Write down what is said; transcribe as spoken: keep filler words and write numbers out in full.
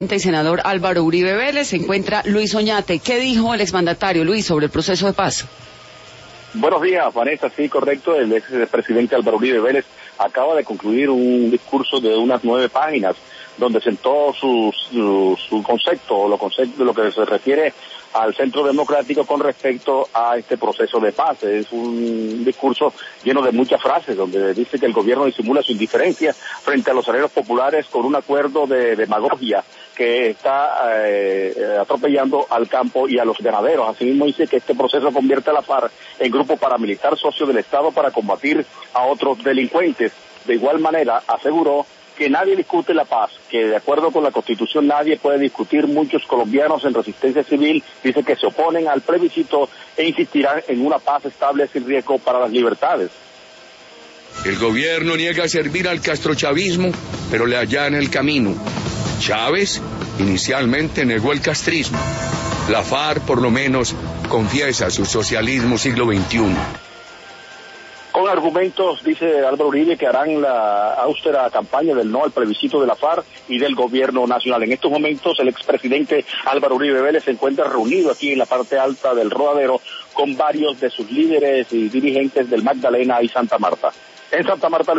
Y senador Álvaro Uribe Vélez, se encuentra Luis Oñate. ¿Qué dijo el exmandatario, Luis, sobre el proceso de paz? Buenos días, Vanessa. Sí, correcto. El expresidente Álvaro Uribe Vélez acaba de concluir un discurso de unas nueve páginas donde sentó su, su, su concepto, lo concepto de lo que se refiere al Centro Democrático con respecto a este proceso de paz. Es un discurso lleno de muchas frases, donde dice que el gobierno disimula su indiferencia frente a los salarios populares con un acuerdo de demagogia que está eh, atropellando al campo y a los ganaderos. Asimismo dice que este proceso convierte a la FARC en grupo paramilitar socio del Estado para combatir a otros delincuentes. De igual manera, aseguró que nadie discute la paz, que de acuerdo con la Constitución nadie puede discutir. Muchos colombianos en resistencia civil dicen que se oponen al plebiscito e insistirán en una paz estable sin riesgo para las libertades. El gobierno niega servir al castrochavismo, pero le allana el camino. Chávez inicialmente negó el castrismo. La FARC, por lo menos, confiesa su socialismo siglo veintiuno. Con argumentos, dice Álvaro Uribe, que harán la austera campaña del no al plebiscito de la FARC y del gobierno nacional. En estos momentos, el expresidente Álvaro Uribe Vélez se encuentra reunido aquí en la parte alta del Rodadero con varios de sus líderes y dirigentes del Magdalena y Santa Marta. En Santa Marta,